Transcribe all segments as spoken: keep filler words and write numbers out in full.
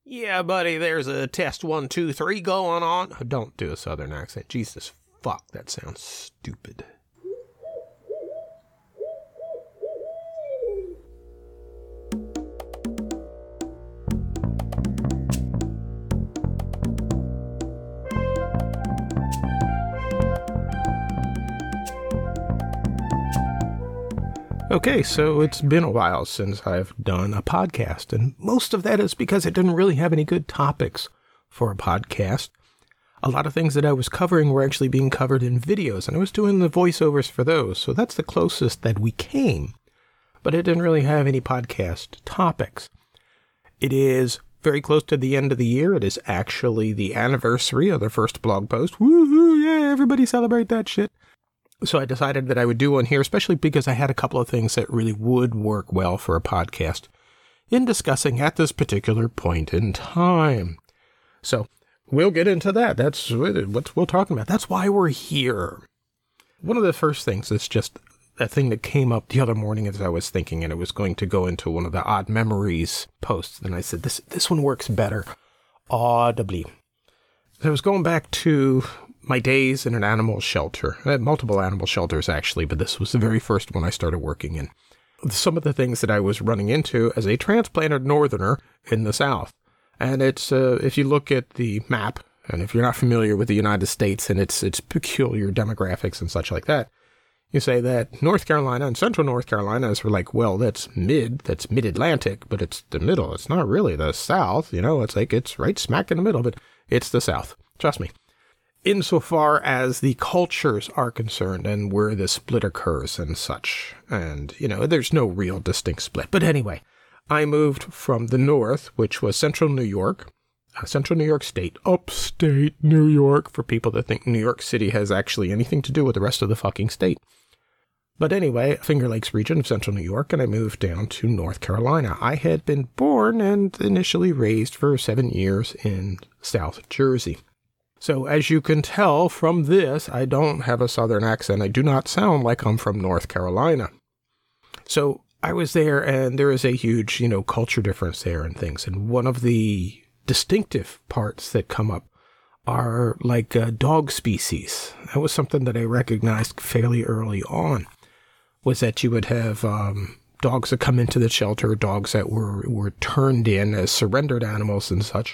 Yeah, buddy, there's a test one, two, three going on. Don't do a southern accent. Jesus fuck, that sounds stupid. Okay, so it's been a while since I've done a podcast, and most of that is because I didn't really have any good topics for a podcast. A lot of things that I was covering were actually being covered in videos, and I was doing the voiceovers for those, so that's the closest that we came. But I didn't really have any podcast topics. It is very close to the end of the year. It is actually the anniversary of the first blog post. Woohoo, yeah, everybody celebrate that shit. So I decided that I would do one here, especially because I had a couple of things that really would work well for a podcast in discussing at this particular point in time. So we'll get into that. That's what we're talking about. That's why we're here. One of the first things is just a thing that came up the other morning as I was thinking, and it was going to go into one of the Odd Memories posts. And I said, this, this one works better audibly. So I was going back to my days in an animal shelter. I had multiple animal shelters, actually, but this was the very first one I started working in. Some of the things that I was running into as a transplanted northerner in the South. And it's, uh, if you look at the map, and if you're not familiar with the United States and its its peculiar demographics and such like that, you say that North Carolina and Central North Carolina is like, well, that's mid, that's mid-Atlantic, but it's the middle. It's not really the South, you know, it's like it's right smack in the middle, but it's the South. Trust me. Insofar as the cultures are concerned and where the split occurs and such. And, you know, there's no real distinct split. But anyway, I moved from the north, which was central New York, uh, central New York State, upstate New York, for people that think New York City has actually anything to do with the rest of the fucking state. But anyway, Finger Lakes region of central New York, and I moved down to North Carolina. I had been born and initially raised for seven years in South Jersey. So as you can tell from this, I don't have a southern accent. I do not sound like I'm from North Carolina. So I was there, and there is a huge, you know, culture difference there and things. And one of the distinctive parts that come up are like uh, dog species. That was something that I recognized fairly early on, was that you would have um, dogs that come into the shelter, dogs that were, were turned in as surrendered animals and such.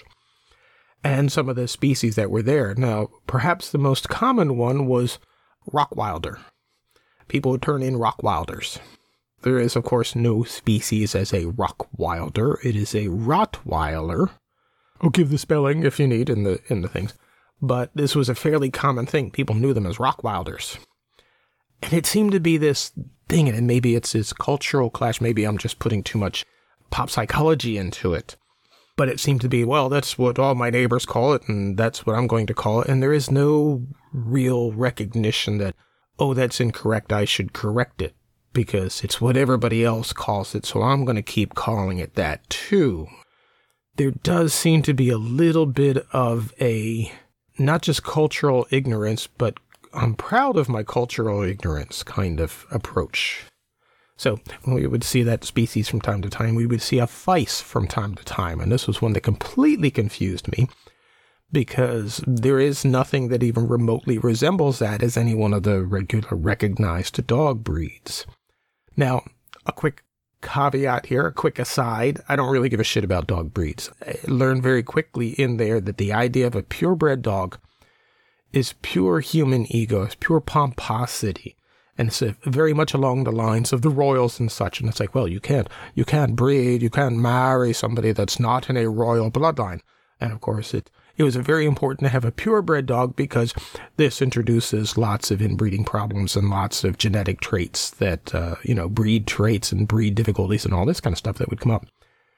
And some of the species that were there. Now, perhaps the most common one was Rockwilder. People would turn in Rockwilders. There is, of course, no species as a Rockwilder. It is a Rottweiler. I'll give the spelling if you need in the in the things. But this was a fairly common thing. People knew them as Rockwilders. And it seemed to be this thing, and maybe it's this cultural clash. Maybe I'm just putting too much pop psychology into it. But it seemed to be, well, that's what all my neighbors call it, and that's what I'm going to call it. And there is no real recognition that, oh, that's incorrect, I should correct it, because it's what everybody else calls it, so I'm going to keep calling it that too. There does seem to be a little bit of a, not just cultural ignorance, but I'm proud of my cultural ignorance kind of approach. So we would see that species from time to time. We would see a Feis from time to time. And this was one that completely confused me, because there is nothing that even remotely resembles that as any one of the regular recognized dog breeds. Now, a quick caveat here, a quick aside. I don't really give a shit about dog breeds. I learned very quickly in there that the idea of a purebred dog is pure human ego, it's pure pomposity. And it's very much along the lines of the royals and such. And it's like, well, you can't, you can't breed, you can't marry somebody that's not in a royal bloodline. And of course, it, it was very important to have a purebred dog, because this introduces lots of inbreeding problems and lots of genetic traits that, uh, you know, breed traits and breed difficulties and all this kind of stuff that would come up.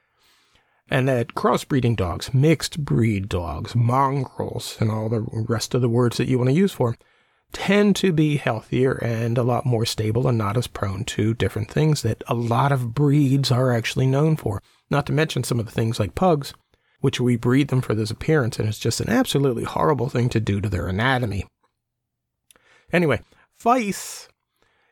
And that crossbreeding dogs, mixed breed dogs, mongrels, and all the rest of the words that you want to use for them, tend to be healthier and a lot more stable and not as prone to different things that a lot of breeds are actually known for. Not to mention some of the things like pugs, which we breed them for this appearance, and it's just an absolutely horrible thing to do to their anatomy. Anyway, Feis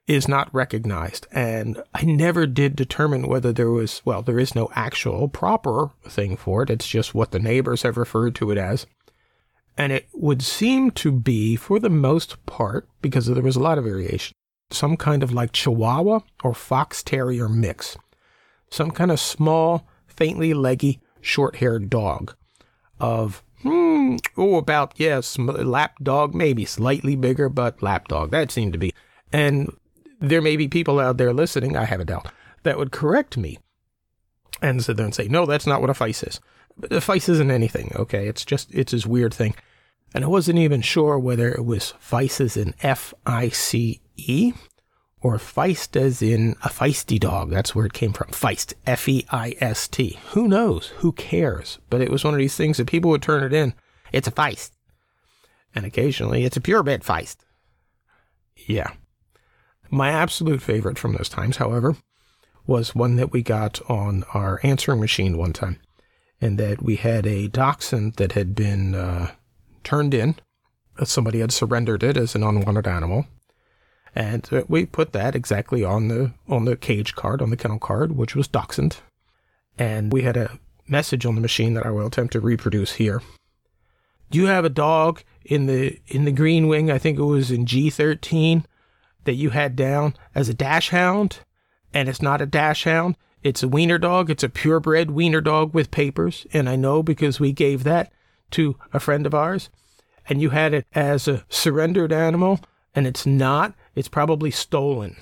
is not recognized. And I never did determine whether there was, well, there is no actual proper thing for it. It's just what the neighbors have referred to it as. And it would seem to be, for the most part, because there was a lot of variation, some kind of like Chihuahua or Fox Terrier mix. Some kind of small, faintly leggy, short-haired dog of, hmm, oh, about, yes, lap dog, maybe slightly bigger, but lap dog. That seemed to be. And there may be people out there listening, I have a doubt, that would correct me and sit there and say, no, that's not what a Feist is. But a Feist isn't anything, okay? It's just, it's this weird thing. And I wasn't even sure whether it was Feist as in F I C E or Feist as in a feisty dog. That's where it came from. Feist, F E I S T. Who knows? Who cares? But it was one of these things that people would turn it in. It's a Feist. And occasionally, it's a purebred Feist. Yeah. My absolute favorite from those times, however, was one that we got on our answering machine one time. And that we had a dachshund that had been uh, turned in. Somebody had surrendered it as an unwanted animal. And we put that exactly on the on the cage card, on the kennel card, which was dachshund. And we had a message on the machine that I will attempt to reproduce here. Do you have a dog in the in the green wing? I think it was in G thirteen that you had down as a dash hound. And it's not a dash hound. It's a wiener dog. It's a purebred wiener dog with papers. And I know because we gave that to a friend of ours. And you had it as a surrendered animal. And it's not. It's probably stolen.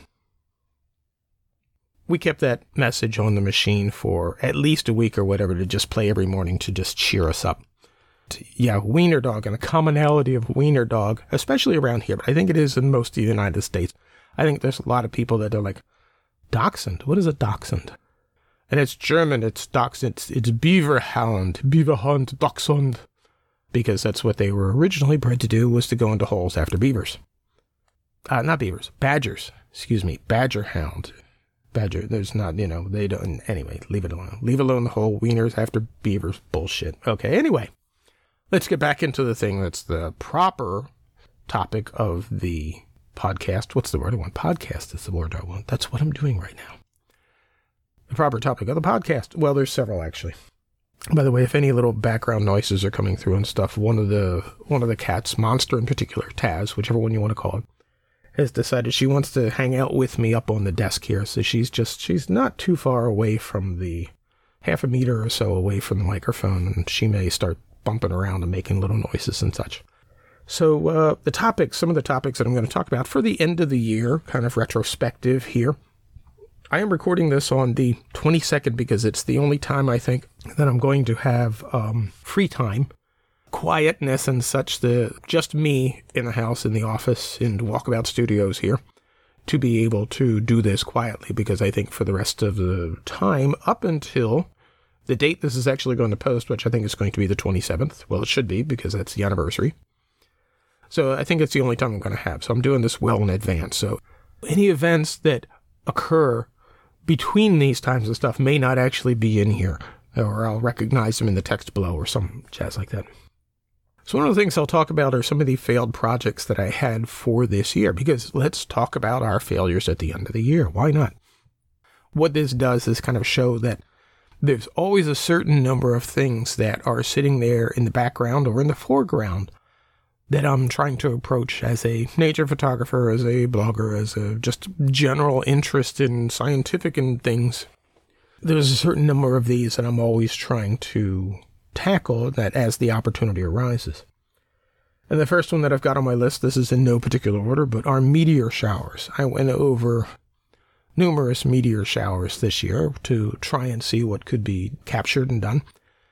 We kept that message on the machine for at least a week or whatever to just play every morning to just cheer us up. Yeah, wiener dog and a commonality of wiener dog, especially around here, but I think it is in most of the United States. I think there's a lot of people that are like, dachshund? What is a dachshund? And it's German, it's dachshund, it's, it's beaver hound, beaver hunt, dachshund. Because that's what they were originally bred to do, was to go into holes after beavers. Uh, not beavers, badgers, excuse me, badger hound. Badger, there's not, you know, they don't, anyway, leave it alone. Leave alone the whole wieners after beavers bullshit. Okay, anyway, let's get back into the thing that's the proper topic of the podcast. What's the word I want? Podcast is the word I want. That's what I'm doing right now. The proper topic of the podcast. Well, there's several, actually. By the way, if any little background noises are coming through and stuff, one of the one of the cats, Monster in particular, Taz, whichever one you want to call it, has decided she wants to hang out with me up on the desk here. So she's just, she's not too far away from the, half a meter or so away from the microphone, and she may start bumping around and making little noises and such. So uh, the topics, some of the topics that I'm going to talk about for the end of the year, kind of retrospective here. I am recording this on the twenty-second because it's the only time I think that I'm going to have um, free time, quietness and such, the just me in the house, in the office, in Walkabout Studios here, to be able to do this quietly, because I think for the rest of the time, up until the date this is actually going to post, which I think is going to be the twenty-seventh, well, it should be, because that's the anniversary. So I think it's the only time I'm going to have. So I'm doing this well in advance. So any events that occur between these times and stuff may not actually be in here, or I'll recognize them in the text below or some jazz like that. So one of the things I'll talk about are some of the failed projects that I had for this year, because let's talk about our failures at the end of the year. Why not? What this does is kind of show that there's always a certain number of things that are sitting there in the background or in the foreground that I'm trying to approach as a nature photographer, as a blogger, as a just general interest in scientific and things. There's a certain number of these that I'm always trying to tackle that as the opportunity arises. And the first one that I've got on my list, this is in no particular order, but are meteor showers. I went over numerous meteor showers this year to try and see what could be captured and done.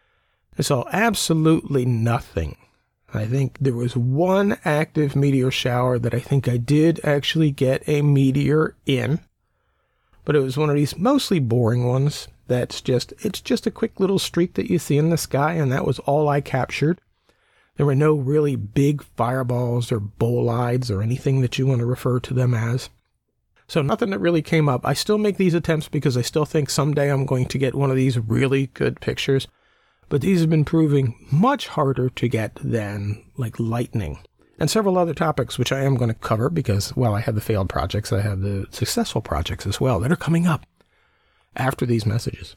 I saw absolutely nothing. I think there was one active meteor shower that I think I did actually get a meteor in, but it was one of these mostly boring ones. That's just, it's just a quick little streak that you see in the sky, and that was all I captured. There were no really big fireballs or bolides or anything that you want to refer to them as. So nothing that really came up. I still make these attempts because I still think someday I'm going to get one of these really good pictures. But these have been proving much harder to get than, like, lightning. and several other topics which I am going to cover because, while I have the failed projects, I have the successful projects as well that are coming up after these messages.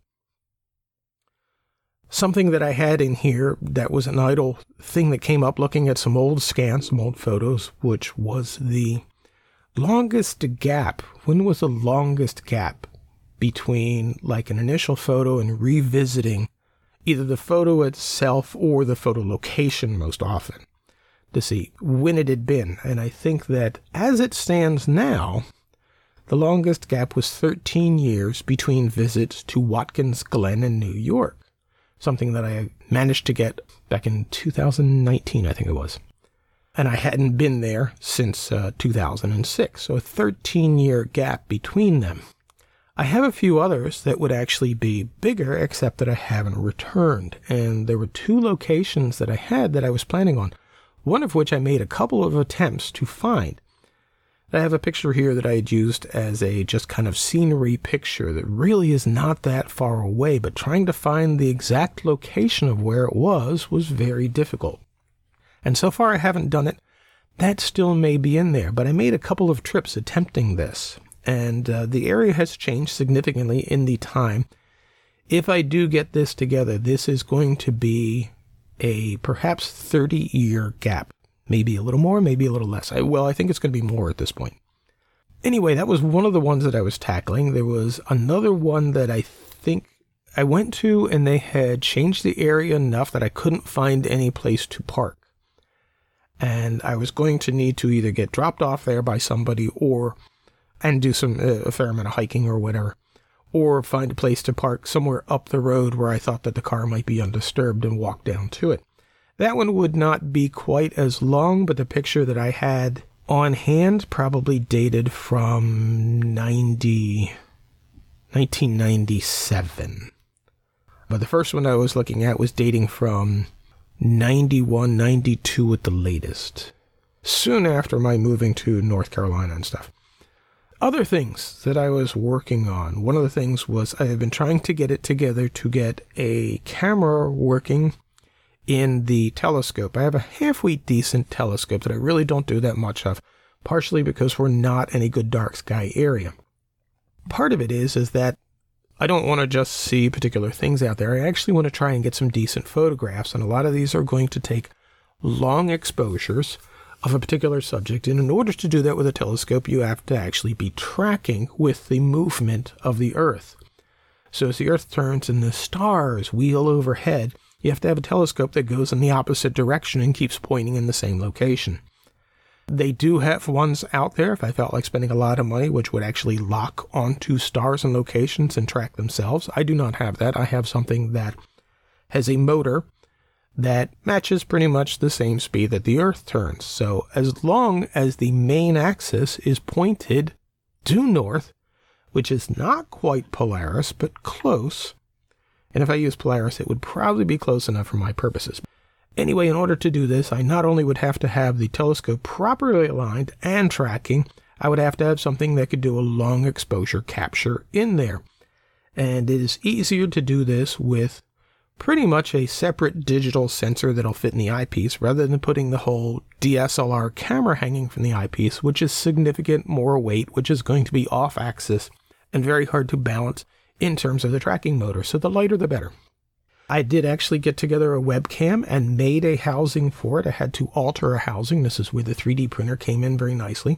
Something that I had in here that was an idle thing that came up looking at some old scans, some old photos, which was the longest gap. When was the longest gap between like an initial photo and revisiting either the photo itself or the photo location most often to see when it had been? And I think that as it stands now, the longest gap was thirteen years between visits to Watkins Glen in New York. Something that I managed to get back in two thousand nineteen, I think it was. And I hadn't been there since uh, two thousand six, so a thirteen-year gap between them. I have a few others that would actually be bigger, except that I haven't returned. And there were two locations that I had that I was planning on, one of which I made a couple of attempts to find. I have a picture here that I had used as a just kind of scenery picture that really is not that far away, but trying to find the exact location of where it was was very difficult. And so far I haven't done it. That still may be in there, but I made a couple of trips attempting this, and uh, the area has changed significantly in the time. If I do get this together, this is going to be a perhaps thirty-year gap. Maybe a little more, maybe a little less. I, well, I think it's going to be more at this point. Anyway, that was one of the ones that I was tackling. There was another one that I think I went to, and they had changed the area enough that I couldn't find any place to park. And I was going to need to either get dropped off there by somebody or, and do some, uh, a fair amount of hiking or whatever, or find a place to park somewhere up the road where I thought that the car might be undisturbed and walk down to it. That one would not be quite as long, but the picture that I had on hand probably dated from ninety, nineteen ninety-seven. But the first one I was looking at was dating from ninety-one, ninety-two at the latest, soon after my moving to North Carolina and stuff. Other things that I was working on. One of the things was I have been trying to get it together to get a camera working in the telescope. I have a halfway decent telescope that I really don't do that much of, partially because we're not in a good dark sky area. Part of it is, is that I don't want to just see particular things out there. I actually want to try and get some decent photographs, and a lot of these are going to take long exposures of a particular subject, and in order to do that with a telescope, you have to actually be tracking with the movement of the Earth. So as the Earth turns and the stars wheel overhead, you have to have a telescope that goes in the opposite direction and keeps pointing in the same location. They do have ones out there, if I felt like spending a lot of money, which would actually lock onto stars and locations and track themselves. I do not have that. I have something that has a motor that matches pretty much the same speed that the Earth turns. So as long as the main axis is pointed due north, which is not quite Polaris, but close, and if I use Polaris, it would probably be close enough for my purposes. Anyway, in order to do this, I not only would have to have the telescope properly aligned and tracking, I would have to have something that could do a long exposure capture in there. And it is easier to do this with pretty much a separate digital sensor that'll fit in the eyepiece, rather than putting the whole D S L R camera hanging from the eyepiece, which is significant more weight, which is going to be off axis and very hard to balance in terms of the tracking motor, so the lighter the better. I did actually get together a webcam and made a housing for it. I had to alter a housing. This is where the three D printer came in very nicely,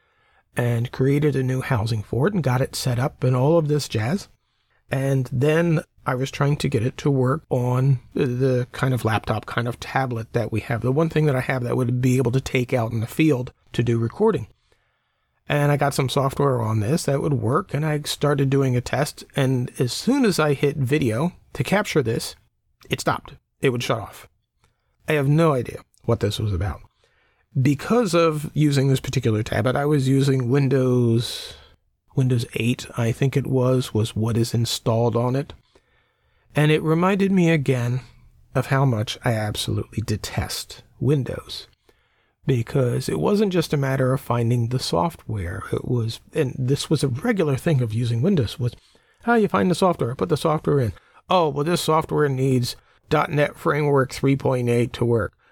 and created a new housing for it and got it set up and all of this jazz. And then I was trying to get it to work on the kind of laptop, kind of tablet that we have. The one thing that I have that would be able to take out in the field to do recording. And I got some software on this that would work, and I started doing a test, and as soon as I hit video to capture this, it stopped. It would shut off. I have no idea what this was about. Because of using this particular tablet, I was using Windows, Windows eight, I think it was, was what is installed on it. And it reminded me again of how much I absolutely detest Windows. Because it wasn't just a matter of finding the software. It was, and this was a regular thing of using Windows, was how you find the software, put the software in. Oh, well, this software needs dot net Framework three point eight to work.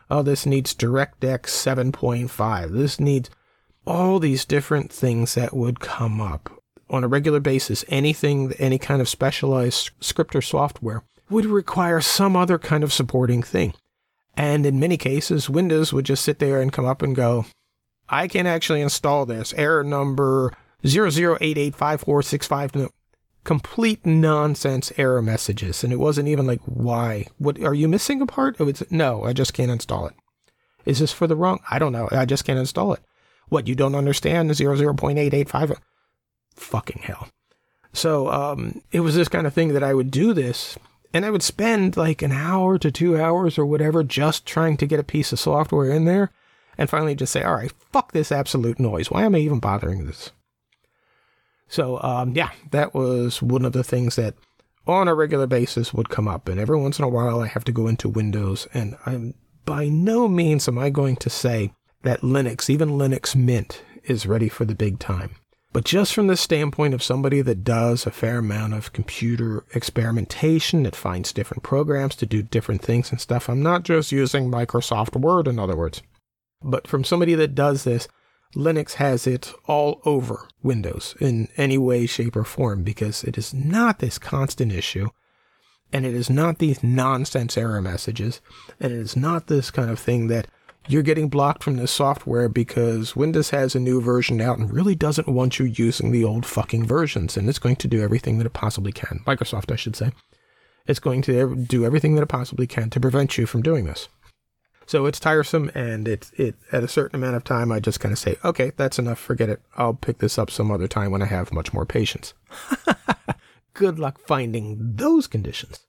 Oh, this needs DirectX seven point five. This needs all these different things that would come up on a regular basis. Anything, any kind of specialized script or software would require some other kind of supporting thing. And in many cases, Windows would just sit there and come up and go, I can actually install this. Error number zero zero eight eight five four six five. No, complete nonsense error messages. And it wasn't even like, why? What, are you missing a part? Oh, it's, no, I just can't install it. Is this for the wrong? I don't know. I just can't install it. What, you don't understand? zero zero point eight eight five? Fucking hell. So um, it was this kind of thing that I would do this, and I would spend like an hour to two hours or whatever just trying to get a piece of software in there, and finally just say, all right, fuck this absolute noise. Why am I even bothering this? So, um, yeah, that was one of the things that on a regular basis would come up. And every once in a while, I have to go into Windows. And I'm by no means am I going to say that Linux, even Linux Mint, is ready for the big time. But just from the standpoint of somebody that does a fair amount of computer experimentation, that finds different programs to do different things and stuff, I'm not just using Microsoft Word, in other words. But from somebody that does this, Linux has it all over Windows in any way, shape, or form, because it is not this constant issue, and it is not these nonsense error messages, and it is not this kind of thing that you're getting blocked from this software because Windows has a new version out and really doesn't want you using the old fucking versions, and it's going to do everything that it possibly can. Microsoft, I should say. It's going to do everything that it possibly can to prevent you from doing this. So it's tiresome, and it's it at a certain amount of time, I just kind of say, okay, that's enough, forget it. I'll pick this up some other time when I have much more patience. Good luck finding those conditions.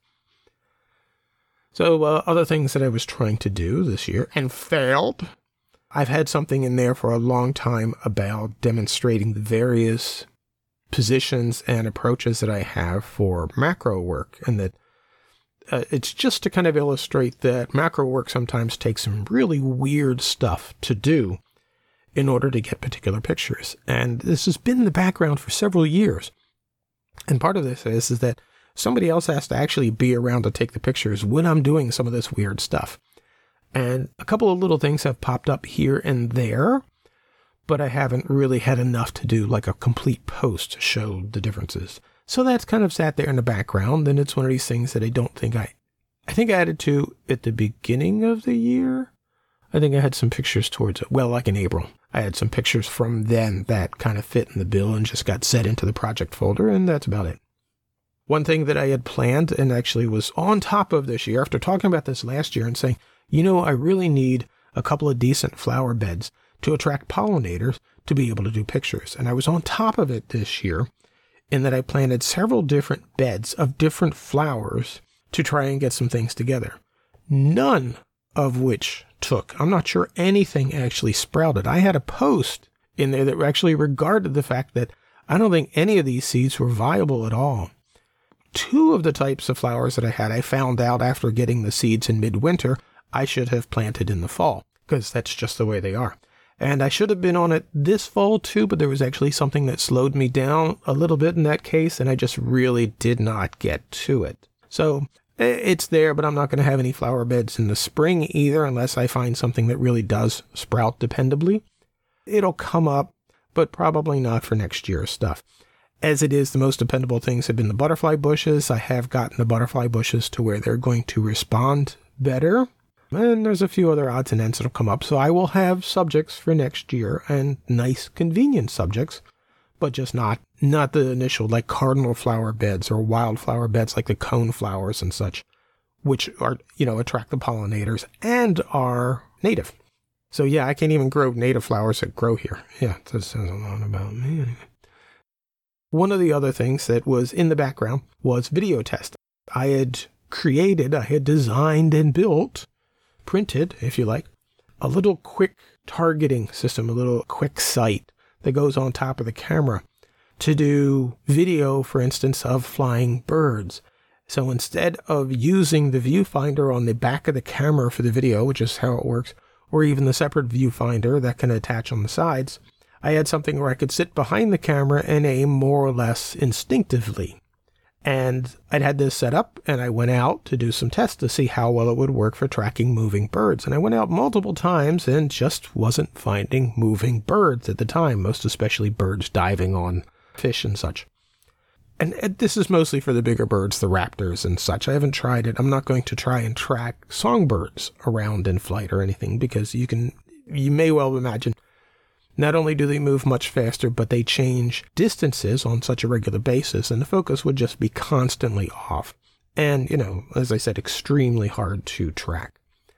So uh, other things that I was trying to do this year and failed. I've had something in there for a long time about demonstrating the various positions and approaches that I have for macro work, and that Uh, it's just to kind of illustrate that macro work sometimes takes some really weird stuff to do in order to get particular pictures. And this has been in the background for several years. And part of this is, is that somebody else has to actually be around to take the pictures when I'm doing some of this weird stuff. And a couple of little things have popped up here and there, but I haven't really had enough to do like a complete post to show the differences. So that's kind of sat there in the background, and it's one of these things that I don't think I... I think I added to at the beginning of the year. I think I had some pictures towards it. Well, like in April. I had some pictures from then that kind of fit in the bill and just got set into the project folder, and that's about it. One thing that I had planned and actually was on top of this year, after talking about this last year and saying, you know, I really need a couple of decent flower beds to attract pollinators to be able to do pictures. And I was on top of it this year, in that I planted several different beds of different flowers to try and get some things together. None of which took. I'm not sure anything actually sprouted. I had a post in there that actually regarded the fact that I don't think any of these seeds were viable at all. Two of the types of flowers that I had, I found out after getting the seeds in midwinter, I should have planted in the fall, because that's just the way they are. And I should have been on it this fall too, but there was actually something that slowed me down a little bit in that case, and I just really did not get to it. So it's there, but I'm not going to have any flower beds in the spring either, unless I find something that really does sprout dependably. It'll come up, but probably not for next year's stuff. As it is, the most dependable things have been the butterfly bushes. I have gotten the butterfly bushes to where they're going to respond better. And there's a few other odds and ends that'll come up. So I will have subjects for next year, and nice, convenient subjects, but just not not the initial, like cardinal flower beds or wildflower beds like the cone flowers and such, which are, you know, attract the pollinators and are native. So yeah, I can't even grow native flowers that grow here. Yeah, that says a lot about me anyway. One of the other things that was in the background was video testing. I had created, I had designed and built, printed, if you like, a little quick targeting system, a little quick sight that goes on top of the camera to do video, for instance, of flying birds. So instead of using the viewfinder on the back of the camera for the video, which is how it works, or even the separate viewfinder that can attach on the sides, I had something where I could sit behind the camera and aim more or less instinctively. And I'd had this set up, and I went out to do some tests to see how well it would work for tracking moving birds. And I went out multiple times and just wasn't finding moving birds at the time, most especially birds diving on fish and such. And this is mostly for the bigger birds, the raptors and such. I haven't tried it. I'm not going to try and track songbirds around in flight or anything, because you can, you may well imagine, not only do they move much faster, but they change distances on such a regular basis, and the focus would just be constantly off. And, you know, as I said, extremely hard to track.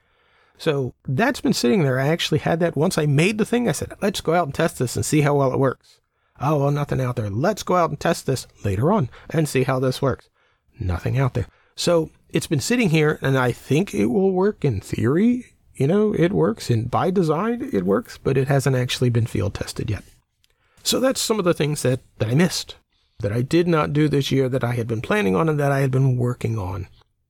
So that's been sitting there. I actually had that once I made the thing. I said, let's go out and test this and see how well it works. Oh, well, nothing out there. Let's go out and test this later on and see how this works. Nothing out there. So it's been sitting here, and I think it will work in theory. You know, it works, and by design, it works, but it hasn't actually been field tested yet. So that's some of the things that, that I missed, that I did not do this year, that I had been planning on and that I had been working on.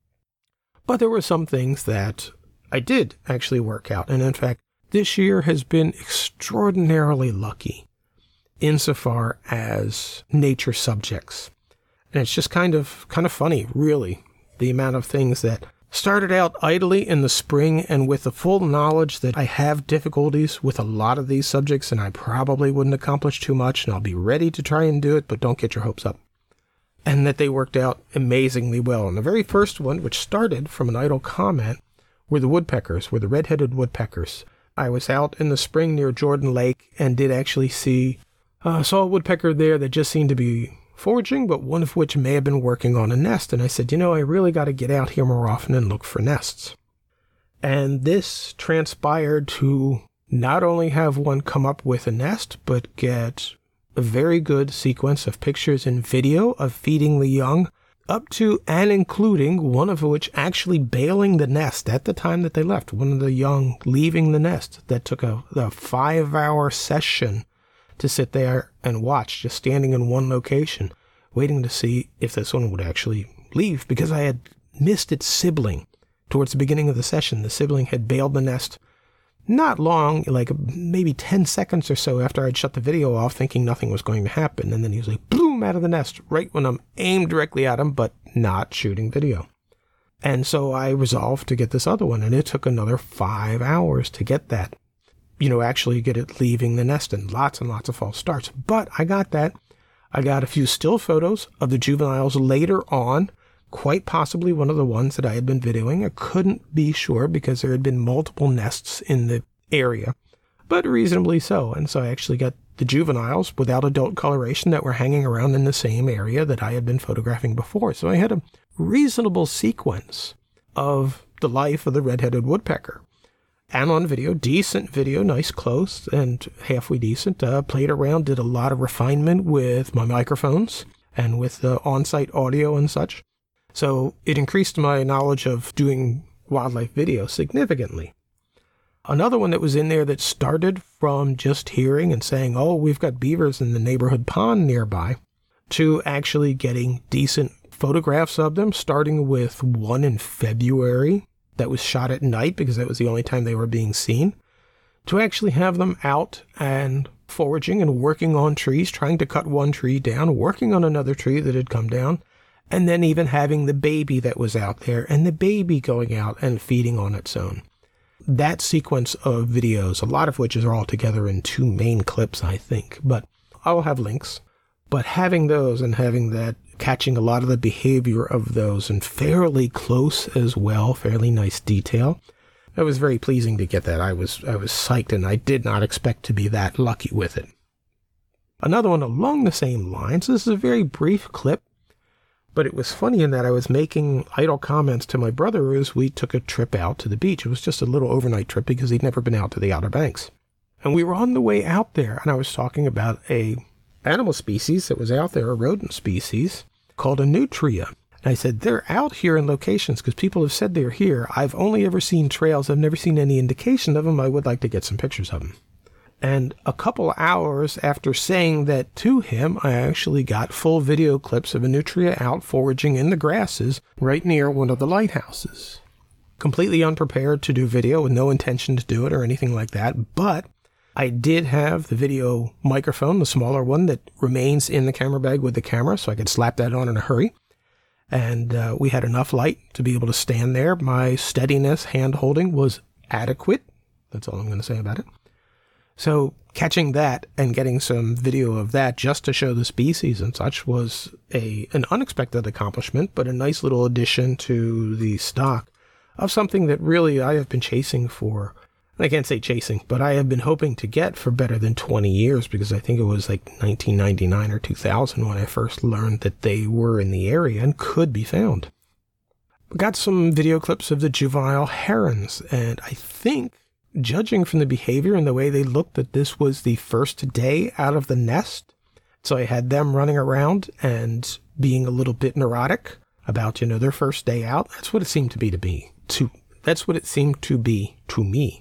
But there were some things that I did actually work out. And in fact, this year has been extraordinarily lucky insofar as nature subjects. And it's just kind of, kind of funny, really, the amount of things that started out idly in the spring, and with the full knowledge that I have difficulties with a lot of these subjects and I probably wouldn't accomplish too much, and I'll be ready to try and do it, but don't get your hopes up. And that they worked out amazingly well. And the very first one, which started from an idle comment, were the woodpeckers, were the red-headed woodpeckers. I was out in the spring near Jordan Lake and did actually see, uh, saw a woodpecker there that just seemed to be foraging, but one of which may have been working on a nest. And I said, you know, I really got to get out here more often and look for nests. And this transpired to not only have one come up with a nest, but get a very good sequence of pictures and video of feeding the young, up to and including one of which actually bailing the nest at the time that they left, one of the young leaving the nest. That took a, a five-hour session to sit there and watch, just standing in one location, waiting to see if this one would actually leave, because I had missed its sibling towards the beginning of the session. The sibling had bailed the nest not long, like maybe ten seconds or so after I'd shut the video off, thinking nothing was going to happen. And then he was like, boom, out of the nest, right when I'm aimed directly at him, but not shooting video. And so I resolved to get this other one, and it took another five hours to get that. You know, actually get it leaving the nest, and lots and lots of false starts. But I got that. I got a few still photos of the juveniles later on, quite possibly one of the ones that I had been videoing. I couldn't be sure because there had been multiple nests in the area, but reasonably so. And so I actually got the juveniles without adult coloration that were hanging around in the same area that I had been photographing before. So I had a reasonable sequence of the life of the red-headed woodpecker. And on video, decent video, nice close and halfway decent. Uh, played around, did a lot of refinement with my microphones and with the on-site audio and such. So it increased my knowledge of doing wildlife video significantly. Another one that was in there that started from just hearing and saying, oh, we've got beavers in the neighborhood pond nearby, to actually getting decent photographs of them, starting with one in February that was shot at night because that was the only time they were being seen, to actually have them out and foraging and working on trees, trying to cut one tree down, working on another tree that had come down, and then even having the baby that was out there and the baby going out and feeding on its own. That sequence of videos, a lot of which are all together in two main clips, I think, but I'll have links. But having those and having that, catching a lot of the behavior of those, and fairly close as well, fairly nice detail. It was very pleasing to get that. I was I was psyched, and I did not expect to be that lucky with it. Another one along the same lines. This is a very brief clip, but it was funny in that I was making idle comments to my brother as we took a trip out to the beach. It was just a little overnight trip because he'd never been out to the Outer Banks. And we were on the way out there, and I was talking about a animal species that was out there, a rodent species called a nutria. And I said, they're out here in locations because people have said they're here. I've only ever seen trails. I've never seen any indication of them. I would like to get some pictures of them. And a couple hours after saying that to him, I actually got full video clips of a nutria out foraging in the grasses right near one of the lighthouses. Completely unprepared to do video with no intention to do it or anything like that, but I did have the video microphone, the smaller one that remains in the camera bag with the camera, so I could slap that on in a hurry. And uh, we had enough light to be able to stand there. My steadiness, hand holding was adequate. That's all I'm going to say about it. So catching that and getting some video of that just to show the species and such was a an unexpected accomplishment, but a nice little addition to the stock of something that really I have been chasing for. I can't say chasing, but I have been hoping to get for better than twenty years, because I think it was like nineteen ninety-nine or two thousand when I first learned that they were in the area and could be found. Got some video clips of the juvenile herons, and I think, judging from the behavior and the way they looked, that this was the first day out of the nest. So I had them running around and being a little bit neurotic about, you know, their first day out. That's what it seemed to be to me. To, that's what it seemed to be to me.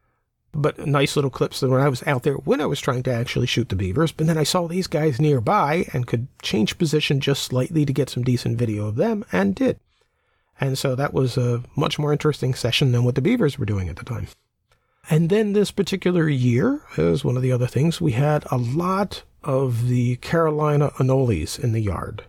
But nice little clips that when I was out there, when I was trying to actually shoot the beavers, but then I saw these guys nearby and could change position just slightly to get some decent video of them, and did. And so that was a much more interesting session than what the beavers were doing at the time. And then this particular year, as one of the other things, we had a lot of the Carolina anoles in the yard.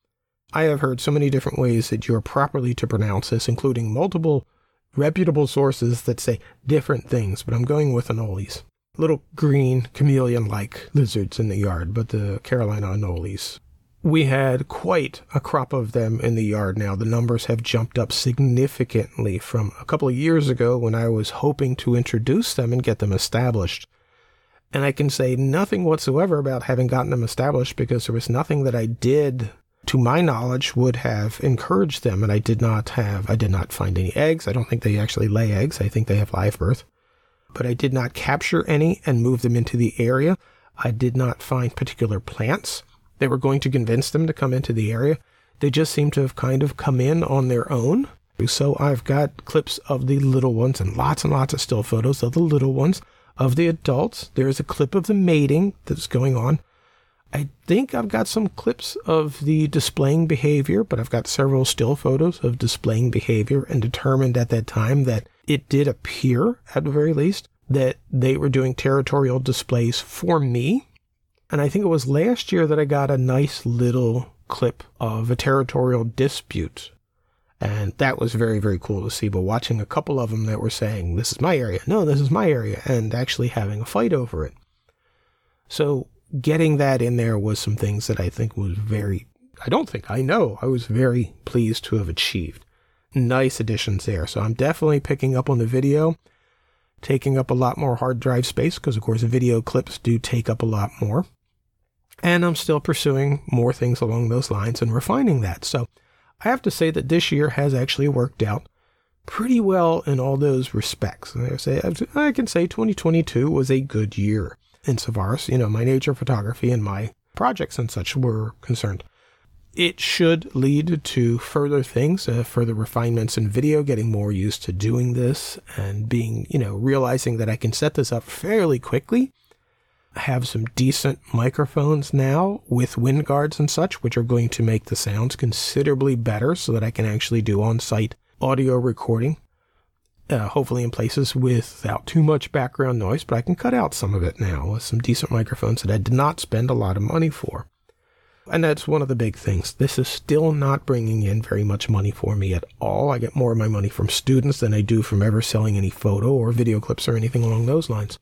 I have heard so many different ways that you're properly to pronounce this, including multiple reputable sources that say different things, but I'm going with anoles. Little green chameleon-like lizards in the yard, but the Carolina anoles. We had quite a crop of them in the yard now. The numbers have jumped up significantly from a couple of years ago when I was hoping to introduce them and get them established. And I can say nothing whatsoever about having gotten them established, because there was nothing that I did, to my knowledge, would have encouraged them. And I did not have, I did not find any eggs. I don't think they actually lay eggs. I think they have live birth. But I did not capture any and move them into the area. I did not find particular plants that were going to convince them to come into the area. They just seem to have kind of come in on their own. So I've got clips of the little ones and lots and lots of still photos of the little ones, of the adults. There's a clip of the mating that's going on. I think I've got some clips of the displaying behavior, but I've got several still photos of displaying behavior, and determined at that time that it did appear, at the very least, that they were doing territorial displays for me. And I think it was last year that I got a nice little clip of a territorial dispute. And that was very, very cool to see. But watching a couple of them that were saying, this is my area, no, this is my area, and actually having a fight over it. So getting that in there was some things that I think was very, I don't think, I know, I was very pleased to have achieved. Nice additions there. So I'm definitely picking up on the video, taking up a lot more hard drive space, because of course video clips do take up a lot more. And I'm still pursuing more things along those lines and refining that. So I have to say that this year has actually worked out pretty well in all those respects. And I say I can say twenty twenty-two was a good year insofar as, you know, my nature photography and my projects and such were concerned. It should lead to further things, uh, further refinements in video, getting more used to doing this and being, you know, realizing that I can set this up fairly quickly. I have some decent microphones now with wind guards and such, which are going to make the sounds considerably better so that I can actually do on-site audio recording, uh, hopefully in places without too much background noise, but I can cut out some of it now with some decent microphones that I did not spend a lot of money for. And that's one of the big things. This is still not bringing in very much money for me at all. I get more of my money from students than I do from ever selling any photo or video clips or anything along those lines.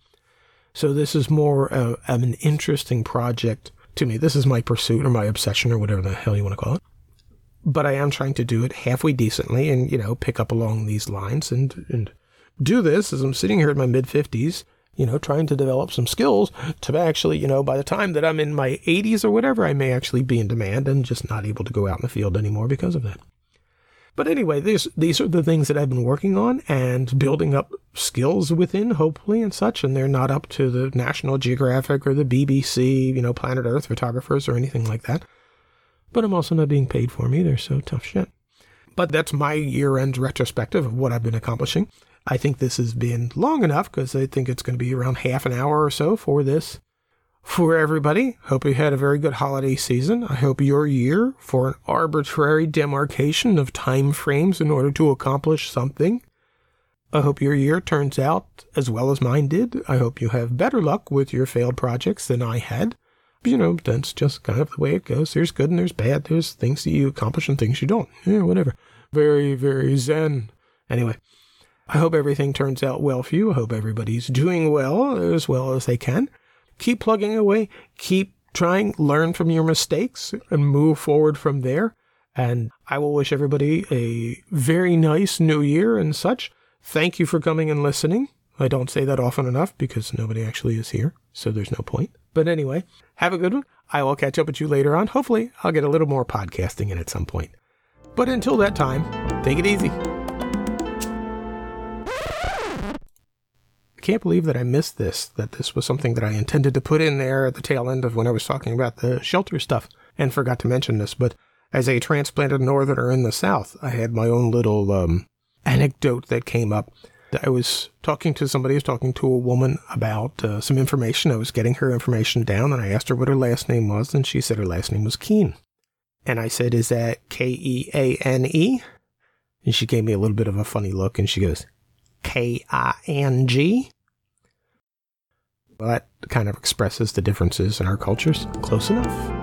So this is more uh, of an interesting project to me. This is my pursuit or my obsession or whatever the hell you want to call it. But I am trying to do it halfway decently and, you know, pick up along these lines and, and do this as I'm sitting here in my mid-fifties, you know, trying to develop some skills to actually, you know, by the time that I'm in my eighties or whatever, I may actually be in demand and just not able to go out in the field anymore because of that. But anyway, these these are the things that I've been working on and building up skills within, hopefully, and such. And they're not up to the National Geographic or the B B C, you know, Planet Earth photographers or anything like that. But I'm also not being paid for them either, so tough shit. But that's my year-end retrospective of what I've been accomplishing. I think this has been long enough because I think it's going to be around half an hour or so for this. For everybody, hope you had a very good holiday season. I hope your year, for an arbitrary demarcation of time frames in order to accomplish something, I hope your year turns out as well as mine did. I hope you have better luck with your failed projects than I had. you know, that's just kind of the way it goes. There's good and there's bad. There's things that you accomplish and things you don't. Yeah, whatever. Very, very zen. Anyway, I hope everything turns out well for you. I hope everybody's doing well, as well as they can. Keep plugging away. Keep trying, learn from your mistakes, and move forward from there. And I will wish everybody a very nice new year and such. Thank you for coming and listening. I don't say that often enough because nobody actually is here, so there's no point. But anyway, have a good one. I will catch up with you later on. Hopefully, I'll get a little more podcasting in at some point. But until that time, take it easy. I can't believe that I missed this, that this was something that I intended to put in there at the tail end of when I was talking about the shelter stuff, and forgot to mention this. But as a transplanted northerner in the South, I had my own little um, anecdote that came up. I was talking to somebody, I was talking to a woman about uh, some information. I was getting her information down, and I asked her what her last name was, and she said her last name was Keane. And I said, is that K E A N E? And she gave me a little bit of a funny look, and she goes, K I N G? Well, that kind of expresses the differences in our cultures. Close enough.